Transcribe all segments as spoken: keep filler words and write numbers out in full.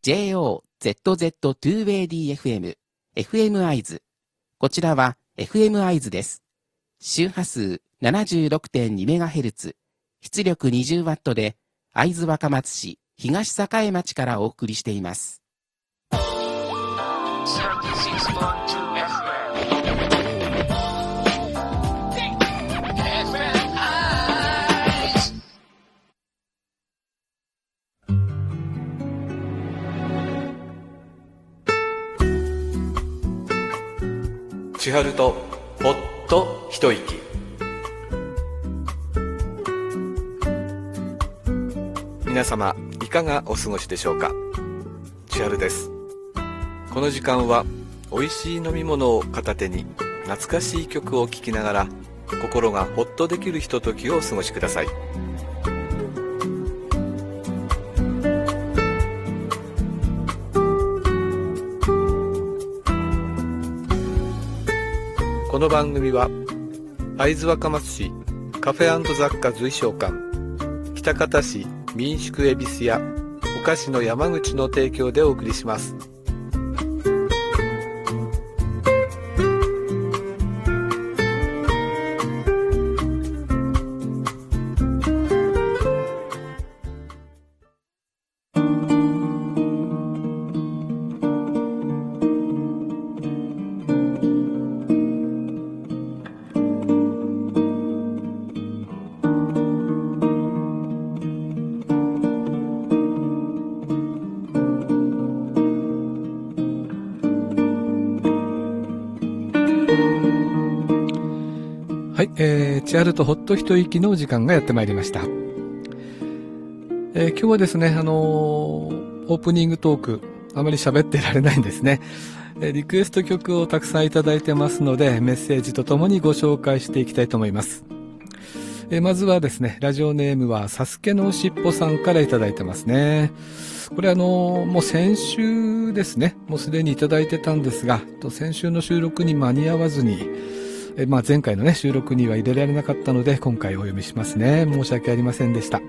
ジェイオーゼットゼットツーウェイディーエフエム、エフエム アイズ。こちらは エフエム アイズです。周波数 ななじゅうろくてんにメガヘルツ、出力 にじゅうワット で、会津若松市東栄町からお送りしています。 千春とほっと一息。皆様いかがお過ごしでしょうか。千春です。この時間はおいしい飲み物を片手に懐かしい曲を聴きながら心がほっとできるひとときをお過ごしください。この番組は会津若松市カフェ&雑貨随商館、喜多方市民宿恵比寿屋、お菓子の山口の提供でお送りします。 はい、えー、千春とほっと一息の時間がやってまいりました。えー、今日はですね、あのー、オープニングトーク、あまり喋ってられないんですね。えー、リクエスト曲をたくさんいただいてますので、メッセージとともにご紹介していきたいと思います。えー、まずはですね、ラジオネームはサスケのしっぽさんからいただいてますね。これあのー、もう先週ですね、もうすでにいただいてたんですが、先週の収録に間に合わずに、えまあ、前回のね収録には入れられなかったので今回お読みしますね。申し訳ありませんでした。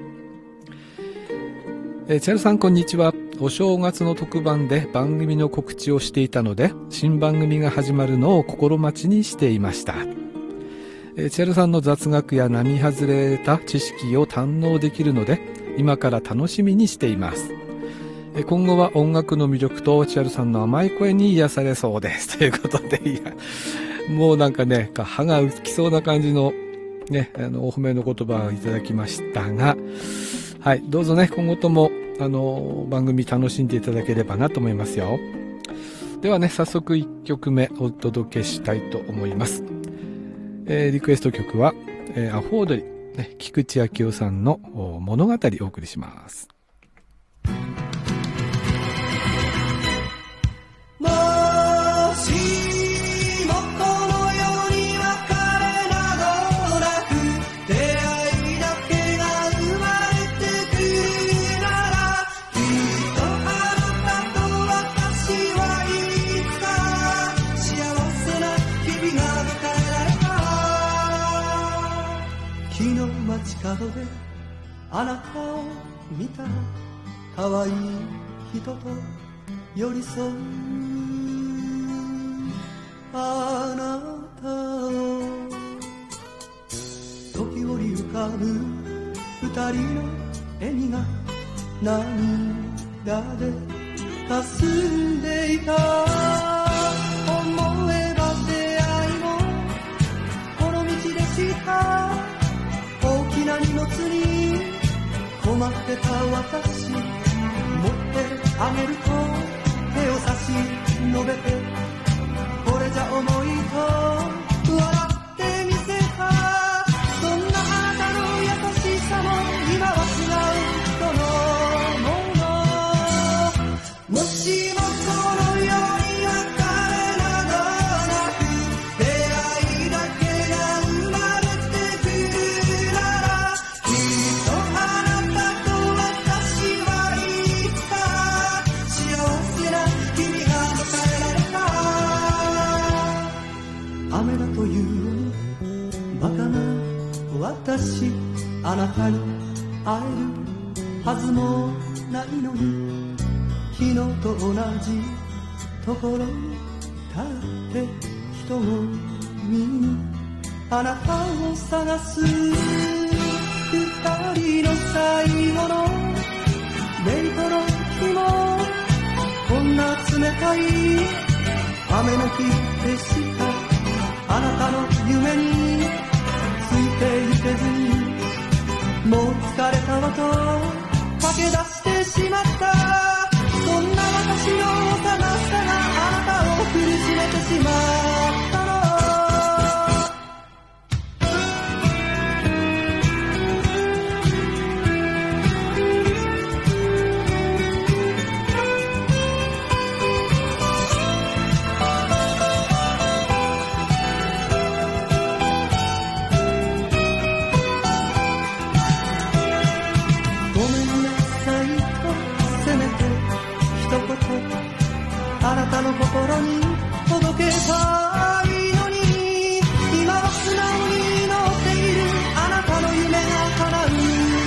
え千春さんこんにちは。お正月の特番で番組の告知をしていたので新番組が始まるのを心待ちにしていました。え千春さんの雑学や並外れた知識を堪能できるので今から楽しみにしています。え今後は音楽の魅力と千春さんの甘い声に癒されそうですということで、いやもうなんかね、歯が浮きそうな感じのね、あのお褒めの言葉をいただきましたが、はい、どうぞね、今後ともあの番組楽しんでいただければなと思いますよ。ではね、早速いっきょくめお届けしたいと思います。えー、リクエスト曲は、えー、アホウドリ、ね、菊池昭夫さんの物語をお送りします。 角であなたを見た可愛い人と寄り添うあなたを時折浮かぶ二人の笑みが涙で霞んでいた。思えば出会いもこの道でした大きな荷物に困ってた私持ってあげると手を差し伸べてこれじゃ重いと笑ってみせた。そんなあなたの優しさも今は違う人のもの。もしもこの世に別れなどなく出会いだけが生まれてくるならきっとあなたと私はいつか幸せな日々が迎えられた。雨だというバカな私あなたに会えるはずもないのに昨日と同じところに立って人混みにあなたを探す。二人の最後のデートの日もこんな冷たい雨の日でした。あなたの夢についていけずにもう疲れたわと駆け出してしまった。そんな私の幼さがあなたを苦しめてしまったの。ごめんなさいとせめて一言あなたの心に届けたいのに、今は素直に乗っているあなたの夢が叶う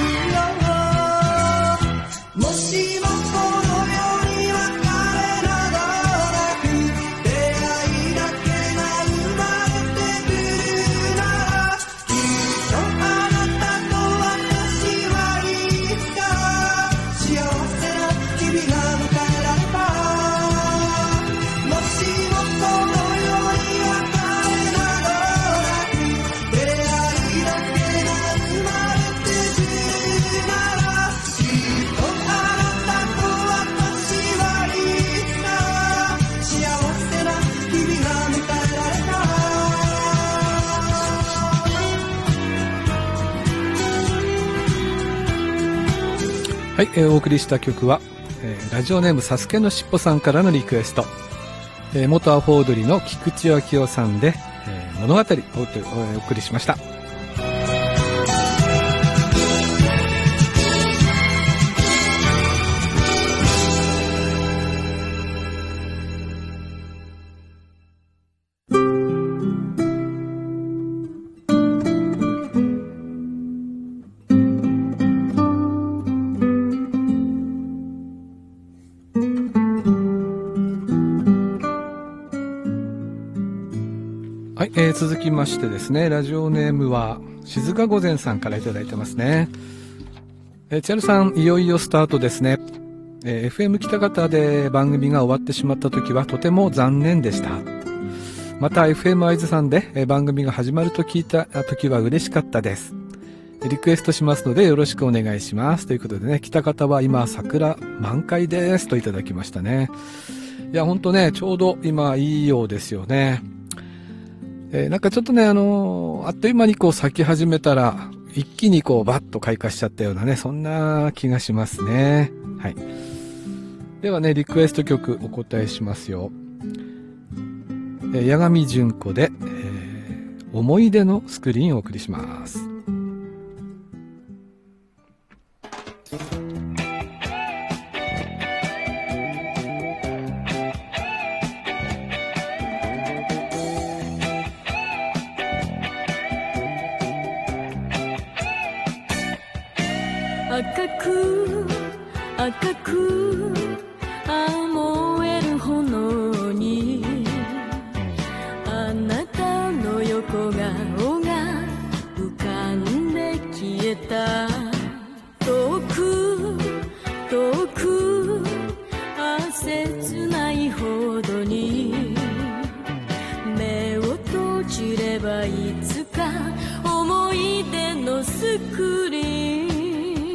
よ。もしもこの世に別れなどなく出会いだけが生まれてくるなら、きっとあなたと私はいつか幸せな日々が迎えられた。もしもこの世に別れなどなく出会いだけが生まれてくるなら、きっとあなたと私はいつか幸せな日々が迎えられた。 はい、えーお送りした曲は、えーラジオネームサスケのしっぽさんからのリクエスト、えー元アフォードリーの菊池昭夫さんで、えー物語をおお送りしました。はい、えー続きましてですね、ラジオネームは静か御前さんからいただいてますね。えーチャルさん、いよいよスタートですね。えーエフエム 北方で番組が終わってしまった時はとても残念でした。また エフエム 会津さんで、えー番組が始まると聞いた時は嬉しかったです。リクエストしますのでよろしくお願いします。ということでね、北方は今桜満開ですといただきましたね。いや、ほんとね、ちょうど今いいようですよね。えーなんかちょっとね、あのーあっという間にこう咲き始めたら、一気にこうバッと開花しちゃったようなね、そんな気がしますね。はい。ではね、リクエスト曲お答えしますよ。えー、八神純子で、えー思い出のスクリーンをお送りします。 赤く赤く燃える炎にあなたの横顔が浮かんで消えた。遠く遠く切ないほどに目を閉じればいつか思い出のスクリーン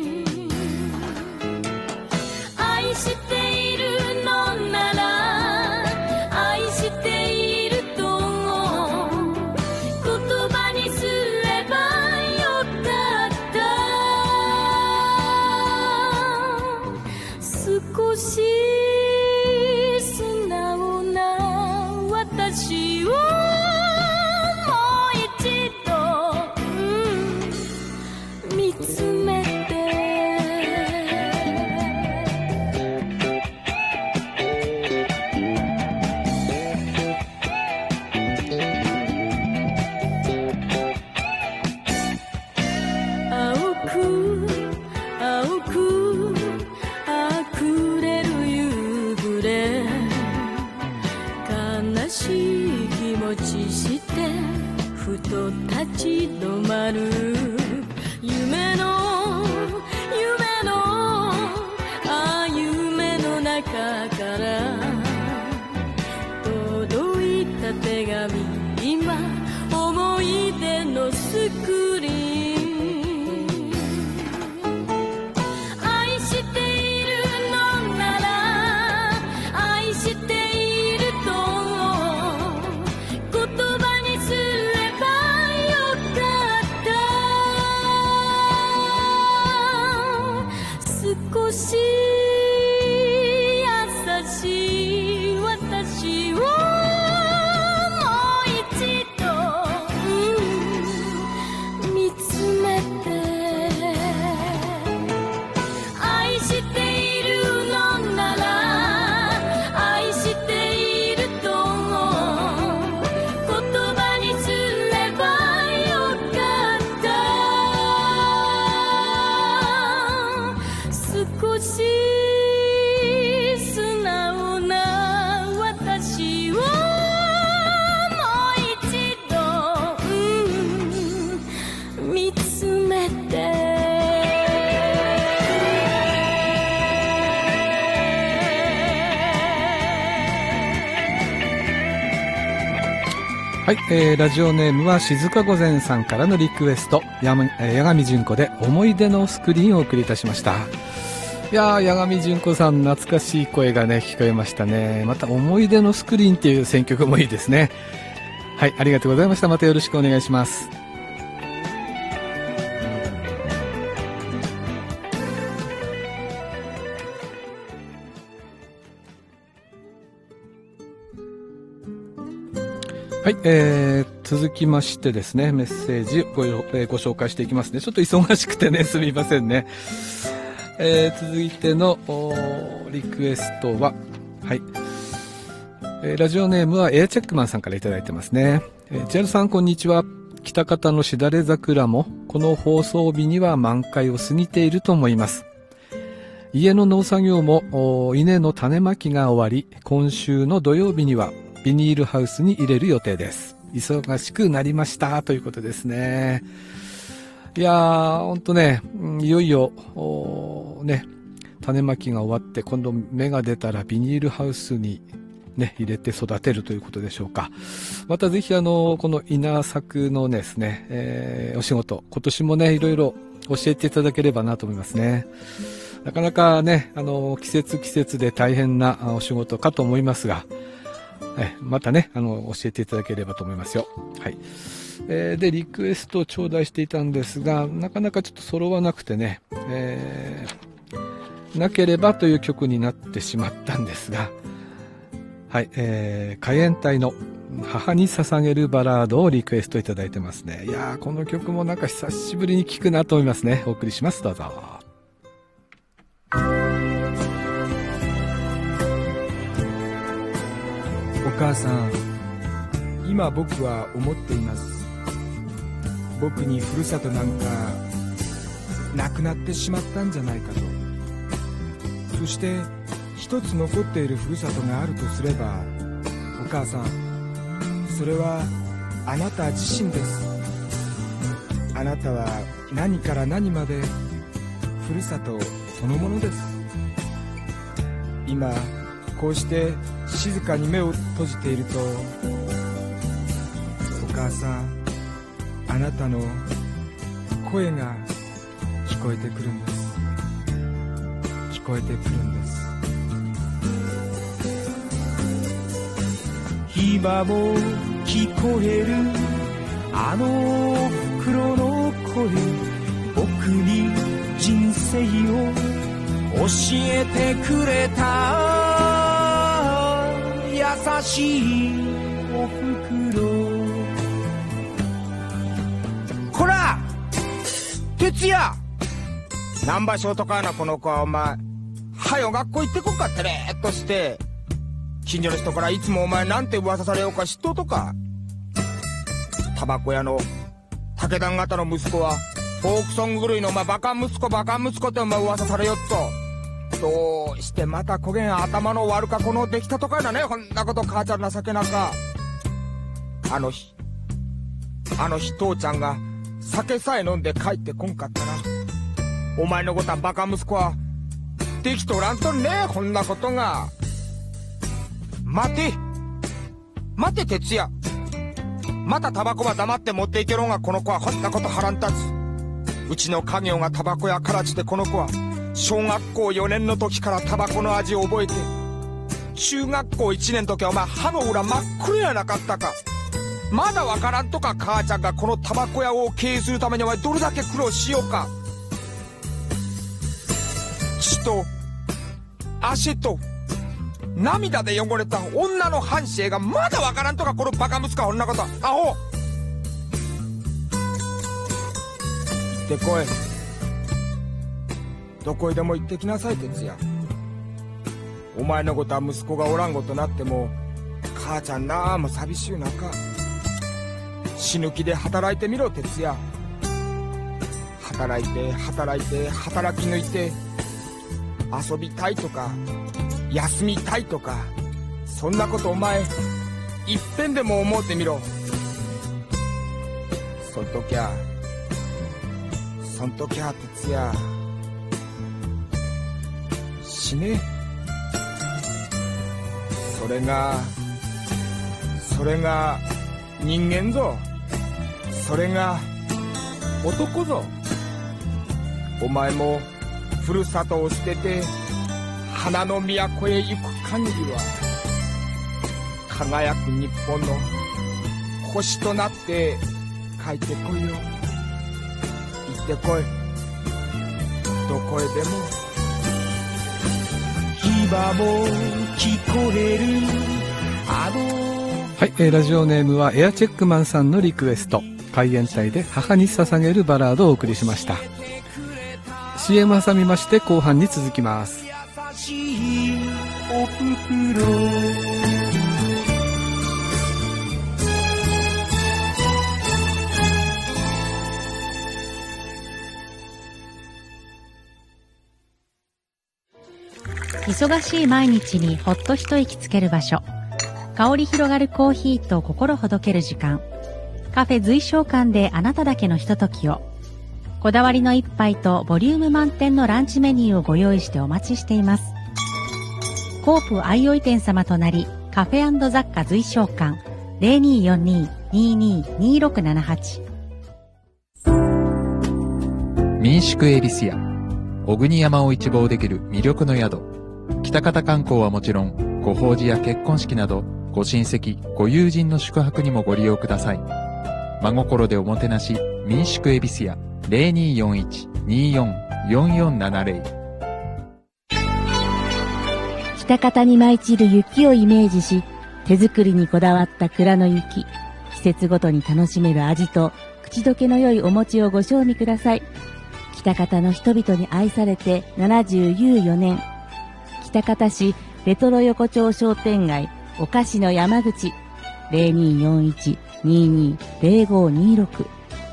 愛しているのなら愛していると言葉にすればよかった。少し素直な私をもう一度、うん、見つめて青く青く溢れる夕ち止まる夢の夢のああ夢の中から届いた手紙今思い出のスクリーン少し優しい私をもう一度、うん、見つめて愛しているのなら愛していると言葉にすればよかった少し素直な私をもう一度、うん、見つめてはい、えー、ラジオネームは静か御前さんからのリクエスト、やまえー、八神純子で思い出のスクリーンをお送りいたしました。いやー、八神純子さん懐かしい声がね聞こえましたね。また思い出のスクリーンっていう選曲もいいですね。はい、ありがとうございました。またよろしくお願いします。はい、えー、続きましてですね、メッセージご、えー、ご紹介していきますね。ちょっと忙しくてね、すみませんね。えー、続いてのリクエストは、はい、えー、ラジオネームはエアチェックマンさんからいただいてますね。えー、ジャルさんこんにちは。北方のしだれ桜もこの放送日には満開を過ぎていると思います。家の農作業も稲の種まきが終わり、今週の土曜日にはビニールハウスに入れる予定です。忙しくなりましたということですね。いやー、ほんとね、いよいよね、種まきが終わって今度芽が出たらビニールハウスにね入れて育てるということでしょうか。またぜひあのこの稲作のですね、えー、お仕事今年もねいろいろ教えていただければなと思いますね。なかなかねあの季節季節で大変なお仕事かと思いますが、えまたねあの教えていただければと思いますよ。はい。えー、でリクエストを頂戴していたんですが、なかなかちょっと揃わなくてね、えー、なければという曲になってしまったんですが、はい、えー、海援隊の母に捧げるバラードをリクエストいただいてますね。いやー、この曲もなんか久しぶりに聴くなと思いますね。お送りします。どうぞ。 お母さん、今僕は思っています。僕にふるさとなんかなくなってしまったんじゃないかと。そして一つ残っているふるさとがあるとすれば、お母さん、それはあなた自身です。あなたは何から何までふるさとそのものです。今こうして静かに目を閉じていると、お母さん、あなたの声が聞こえてくるんです。聞こえてくるんです。今も聞こえるあの袋の声、僕に人生を教えてくれた優しいお袋。こら哲也、何場所とかなこの子は。お前はよ学校行ってこっか。てれーっとして近所の人からいつもお前なんて噂されようか知っとうとか。タバコ屋の武田方の息子はフォークソング類のお前バカ息子バカ息子ってお前噂されよっと。どうしてまたこげん頭の悪かこのできたとかだね。こんなこと母ちゃん情けなか。あの日あの日父ちゃんが酒さえ飲んで帰ってこんかったら、お前のごたバカ息子はできとらんとねえ、こんなことが。待て待て哲也、またタバコは黙って持っていけろんが、この子はこんなこと腹ん立つ。うちの家業がタバコ屋からちで、この子は小学校よねんの時からタバコの味を覚えて、中学校いちねんの時はお前歯の裏真っ黒やなかったか。まだわからんとか、母ちゃんがこのタバコ屋を経営するためにお前どれだけ苦労しようか。血と足と涙で汚れた女の半生がまだわからんとか、このバカ息子はこんなこと。アホ行ってこい。どこへでも行ってきなさい哲也。お前のことは息子がおらんごとなっても、母ちゃんなあも寂しい中、死ぬ気で働いてみろ哲也。働いて働いて働き抜いて、遊びたいとか休みたいとか、そんなことお前いっぺんでも思ってみろ。そんときゃそんときゃ哲也、死ね。それがそれが人間ぞ。それが男ぞ。お前もふるさとを捨てて花の都へ行く限りは、輝く日本の星となって帰ってこいよ。行ってこい、どこへでも。 牙も聞こえるあの。 はい、えー、ラジオネームはエアチェックマンさんのリクエスト、海援隊で母に捧げるバラードをお送りしました。 シーエム 挟みまして後半に続きます。 優しいおふくろ、 忙しい毎日にほっと一息つける場所、香り広がるコーヒーと心ほどける時間、カフェ随想館であなただけのひとときを。こだわりの一杯とボリューム満点のランチメニューをご用意してお待ちしています。コープ相生店様となり、カフェ&雑貨随想館 ゼロにーよんにー にーにーにーろくななはち。 民宿恵比寿屋、小国山を一望できる魅力の宿。北方観光はもちろん、ご法事や結婚式などご親戚ご友人の宿泊にもご利用ください。真心でおもてなし、民宿恵比寿屋 ゼロにーよんいち にーよん よんよんななゼロ。 北方に舞い散る雪をイメージし、手作りにこだわった蔵の雪、季節ごとに楽しめる味と口どけの良いお餅をご賞味ください。北方の人々に愛されてななじゅうよねん、北方市レトロ横丁商店街お菓子の山口 ゼロにーよんいち にーにーゼロごにーろく。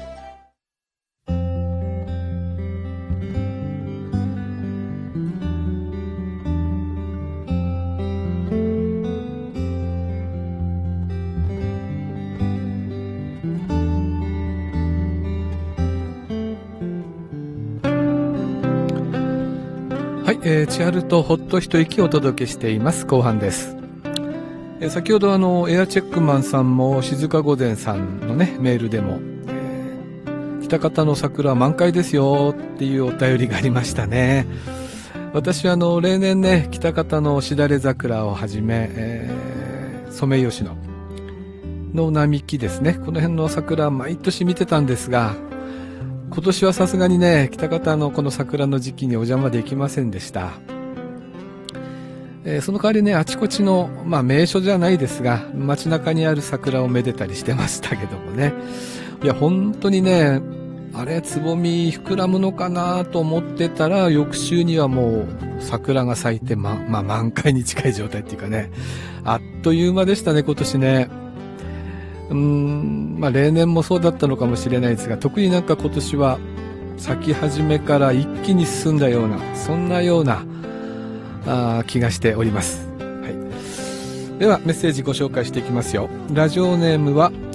はい、えー、千春とほっと一息をお届けしています。後半です。えー、先ほどあのエアチェックマンさんも静か御前さんのねメールでも、えー、北方の桜は満開ですよっていうお便りがありましたね。私はあの例年ね北方のしだれ桜をはじめ、えー、ソメイヨシノの並木ですね、この辺の桜毎年見てたんですが、今年はさすがにね北方のこの桜の時期にお邪魔できませんでした。えー、その代わりねあちこちの、まあ、名所じゃないですが街中にある桜をめでたりしてましたけどもね、いや本当にねあれつぼみ膨らむのかなと思ってたら翌週にはもう桜が咲いて、ままあ、満開に近い状態っていうかね、あっという間でしたね今年ね。うーん、まあ例年もそうだったのかもしれないですが、特になんか今年は咲き始めから一気に進んだような、そんなようなあ気がしております。はい。ではメッセージご紹介していきますよ。ラジオネームは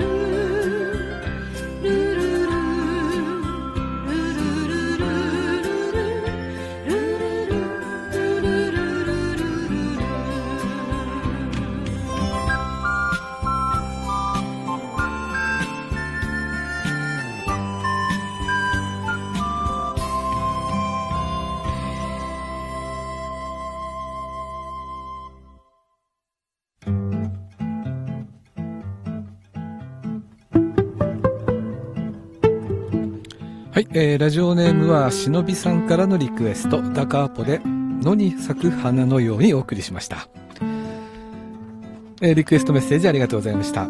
はい、えー、ラジオネームはしのびさんからのリクエスト、ダカーポで野に咲く花のようにお送りしました。えー、リクエストメッセージありがとうございました。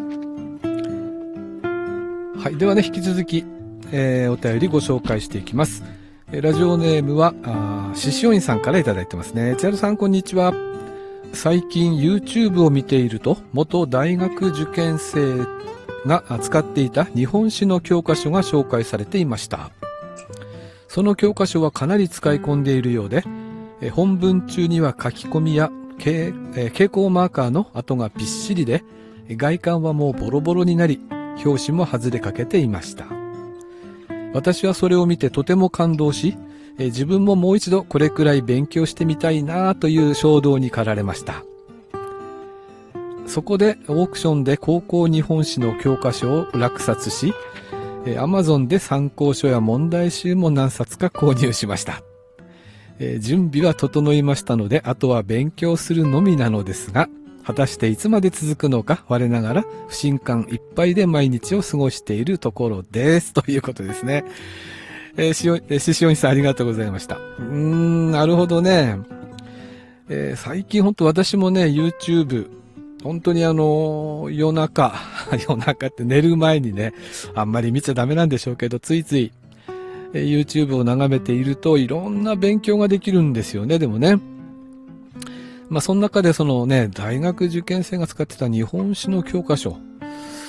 はい、ではね、引き続き、えー、お便りご紹介していきます。えー、ラジオネームはししおんさんからいただいてますね。千春さん、こんにちは。最近 YouTube を見ていると、元大学受験生が使っていた日本史の教科書が紹介されていました。その教科書はかなり使い込んでいるようで、本文中には書き込みや蛍光マーカーの跡がびっしりで、外観はもうボロボロになり、表紙も外れかけていました。私はそれを見てとても感動し、自分ももう一度これくらい勉強してみたいなという衝動に駆られました。そこでオークションで高校日本史の教科書を落札し、アマゾンで参考書や問題集も何冊か購入しました。えー、準備は整いましたので、あとは勉強するのみなのですが、果たしていつまで続くのか我ながら不信感いっぱいで毎日を過ごしているところです。ということですね。えー、しお、えー、ししおんさんありがとうございました。うーん、なるほどね。えー、最近本当私もね、YouTube、本当にあの、夜中、夜中って寝る前にね、あんまり見ちゃダメなんでしょうけど、ついつい、えー、YouTube を眺めているといろんな勉強ができるんですよね、でもね。まあ、その中でそのね、大学受験生が使ってた日本史の教科書。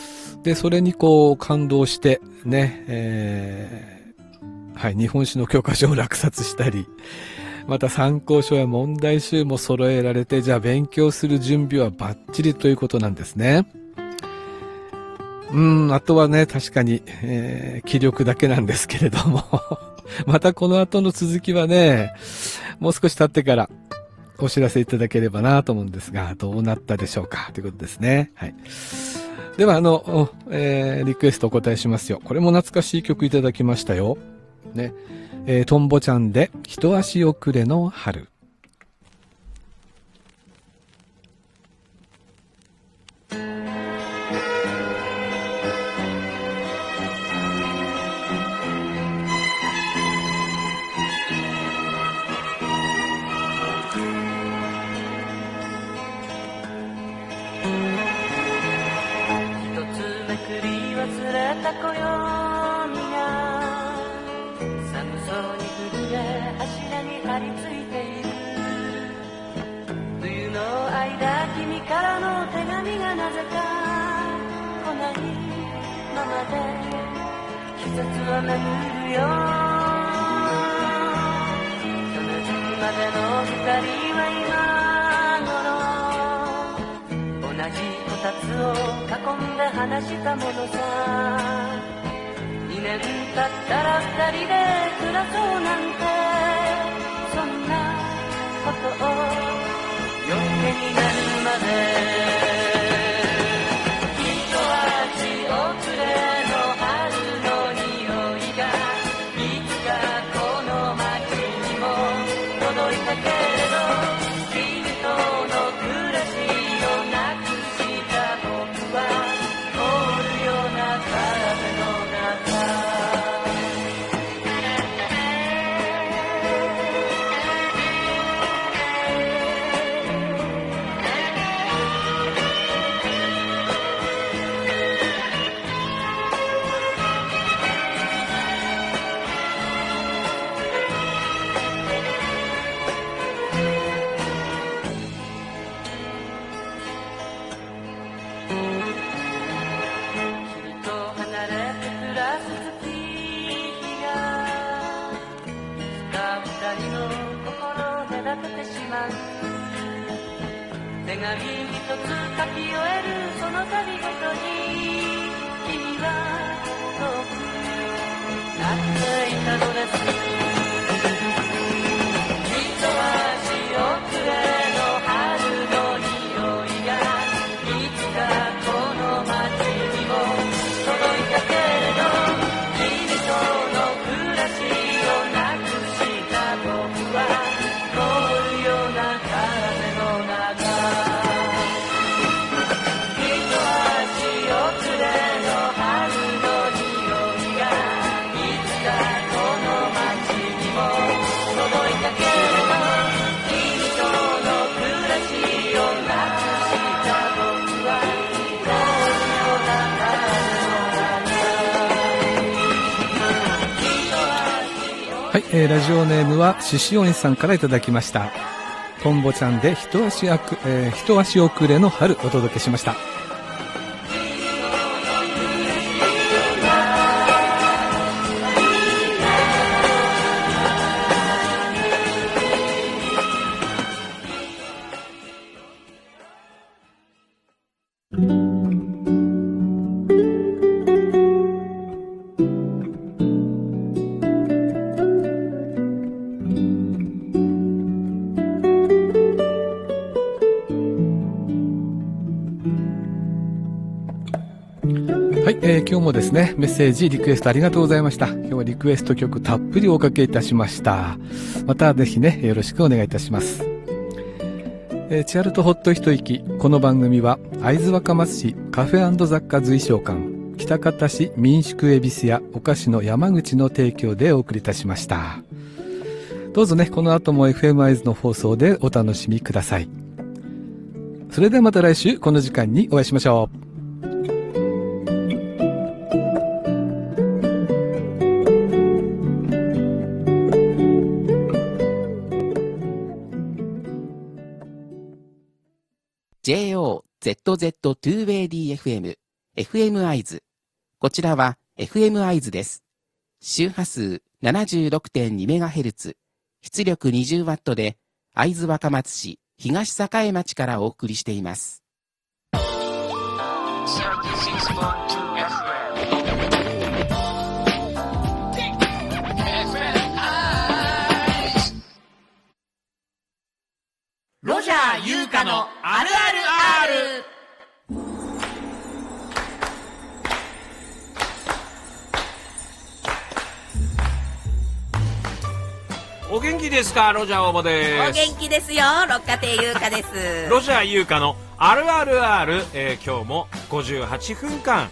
で、それにこう感動してね、えー、はい、日本史の教科書を落札したり、また参考書や問題集も揃えられて、じゃあ勉強する準備はバッチリということなんですね。うん、あとはね、確かに、えー、気力だけなんですけれども、またこの後の続きはね、もう少し経ってからお知らせいただければなと思うんですが、どうなったでしょうかということですね。はい。では、あの、えー、リクエストお答えしますよ。これも懐かしい曲いただきましたよ。ね。えー、トンボちゃんで、一足遅れの春。はい、えー、ラジオネームはししおんさんからいただきました。トンボちゃんで一足あく、えー、一足遅れの春お届けしました。えー、今日もですね、メッセージ、リクエストありがとうございました。今日はリクエスト曲たっぷりおかけいたしました。またぜひね、よろしくお願いいたします。えー、チアルとほっと一息。この番組は、会津若松市カフェ&雑貨随商館、北方市民宿恵比寿屋お菓子の山口の提供でお送りいたしました。どうぞね、この後も エフエム 会津の放送でお楽しみください。それではまた来週この時間にお会いしましょう。 ジェイオーゼットゼット ツーウェイ ディーエフエムエフエム 会津。こちらは エフエム 会津です。周波数 ななじゅうろくてんにメガヘルツ、出力 にじゅうワット で、会津若松市東栄町からお送りしています。 ロジャー優香のあるある R。 お元気ですか？ロジャー大場です。 お元気ですよ。六花亭優香です。 ロジャー優香のあるある R、えー、今日もごじゅうはっぷんかん